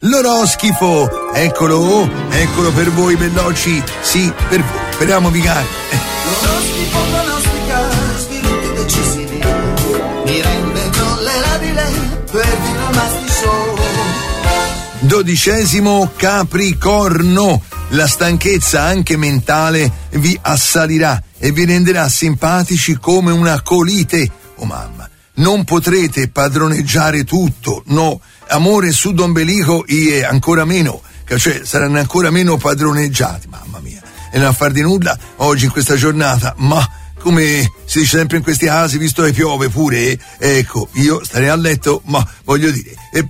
l'oroscifo. Eccolo per voi bellocci, sì, per voi, speriamo vicari. L'oroscifo pronostica sviluppi decisivi, mi rende tollerabile perfino il mastiso. 12° Capricorno, la stanchezza anche mentale vi assalirà e vi renderà simpatici come una colite. Oh mamma, non potrete padroneggiare tutto, no, amore sudombelico e ancora meno, cioè saranno ancora meno padroneggiati, mamma mia, e non far di nulla oggi in questa giornata, ma come si dice sempre in questi casi, visto che piove pure, ecco, io starei a letto, ma voglio dire,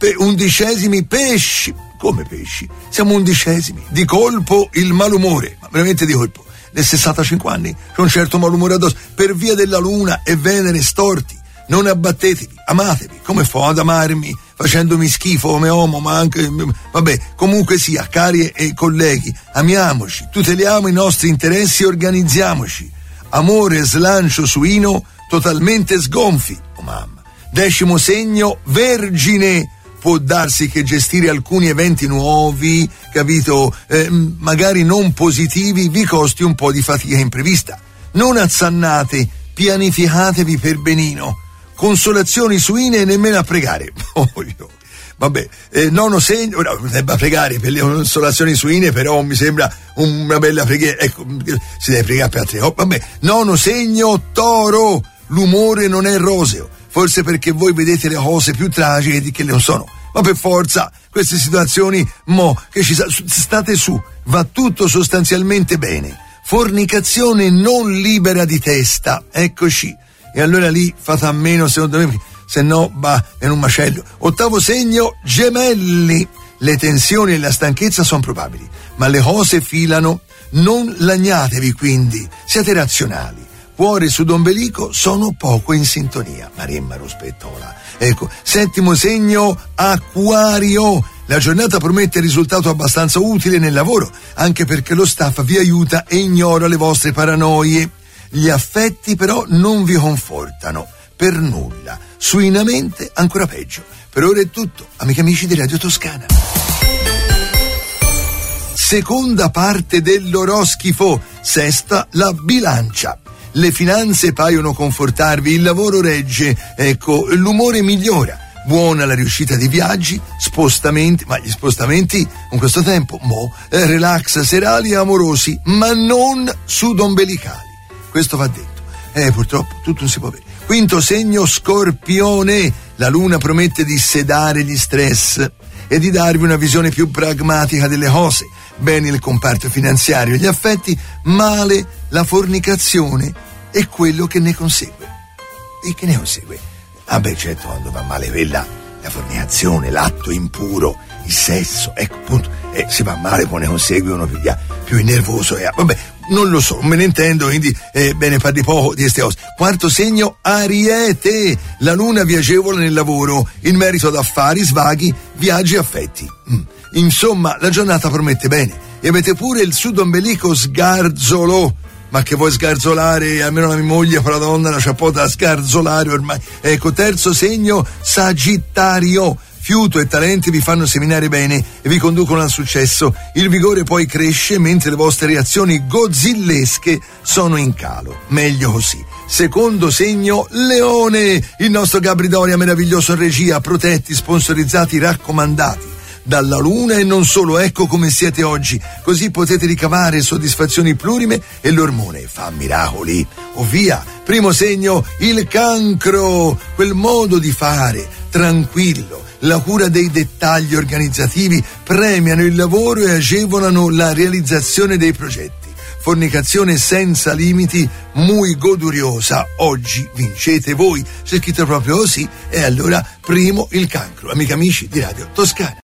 11° pesci, come pesci? Siamo 11°, di colpo il malumore, ma veramente di colpo, nel 65 anni c'è un certo malumore addosso, per via della luna e Venere storti, non abbattetevi, amatevi, come fo ad amarmi facendomi schifo come uomo, ma anche, vabbè, comunque sia, cari e colleghi, amiamoci, tuteliamo i nostri interessi e organizziamoci. Amore slancio suino totalmente sgonfi, oh mamma. 10° segno Vergine, può darsi che gestire alcuni eventi nuovi, capito, magari non positivi, vi costi un po' di fatica imprevista. Non azzannate, pianificatevi per benino. Consolazioni suine e nemmeno a pregare. Vabbè, 9° segno, ora debba pregare per le consolazioni suine, però mi sembra una bella preghiera, ecco, si deve pregare per altre cose. Vabbè, 9° segno Toro, l'umore non è roseo, forse perché voi vedete le cose più tragiche di che non sono, ma per forza, queste situazioni, che state su, va tutto sostanzialmente bene. Fornicazione non libera di testa, eccoci, e allora lì fate a meno, secondo me, se no va in un macello. 8° segno Gemelli, le tensioni e la stanchezza sono probabili, ma le cose filano, non lagnatevi quindi, siate razionali. Cuore sudombelico sono poco in sintonia, Maremma Rospettola. Ecco, 7° segno Acquario, la giornata promette risultato abbastanza utile nel lavoro, anche perché lo staff vi aiuta e ignora le vostre paranoie. Gli affetti però non vi confortano per nulla, suinamente ancora peggio. Per ora è tutto, amici e amici di Radio Toscana. Seconda parte dell'oroscifo, sesta la bilancia. Le finanze paiono confortarvi, il lavoro regge, ecco, l'umore migliora. Buona la riuscita di viaggi, spostamenti, ma gli spostamenti con questo tempo, relax serali e amorosi, ma non sudombelicali. Questo va detto. Purtroppo tutto non si può avere. 5° segno Scorpione, la luna promette di sedare gli stress e di darvi una visione più pragmatica delle cose. Bene il comparto finanziario e gli affetti, male la fornicazione e quello che ne consegue. E che ne consegue? Certo, quando va male quella, la fornicazione, l'atto impuro, il sesso, ecco, appunto, si va male, poi ne consegue uno più nervoso, vabbè, non lo so, non me ne intendo, quindi bene, parli poco di queste cose. 4° segno Ariete, la luna vi agevola nel lavoro, in merito ad affari, svaghi, viaggi e affetti. Insomma, la giornata promette bene e avete pure il sudombelico sgarzolo. Ma che vuoi sgarzolare? Almeno la mia moglie, quella donna, la c'ha po' da sgarzolare ormai. Ecco, 3° segno Sagittario, fiuto e talenti vi fanno seminare bene e vi conducono al successo. Il vigore poi cresce mentre le vostre reazioni gozzillesche sono in calo. Meglio così. 2° segno Leone, il nostro Gabri Doria meraviglioso in regia, protetti, sponsorizzati, raccomandati dalla luna e non solo, ecco come siete oggi, così potete ricavare soddisfazioni plurime e l'ormone fa miracoli. O via. 1° segno il Cancro, quel modo di fare tranquillo, la cura dei dettagli organizzativi premiano il lavoro e agevolano la realizzazione dei progetti. Fornicazione senza limiti, muy goduriosa, oggi vincete voi. C'è scritto proprio così, e allora 1° il Cancro, amici e amici di Radio Toscana.